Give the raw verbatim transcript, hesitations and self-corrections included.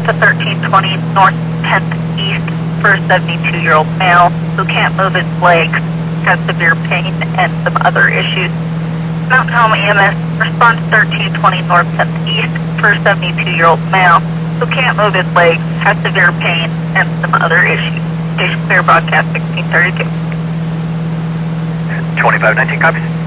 to thirteen twenty North tenth East for a seventy-two-year-old male who can't move his legs, has severe pain, and some other issues. Mountain Home E M S, respond to thirteen twenty North tenth East for a seventy-two-year-old male who can't move his legs, has severe pain, and some other issues. Station clear, broadcast sixteen thirty-two. twenty-five nineteen copies.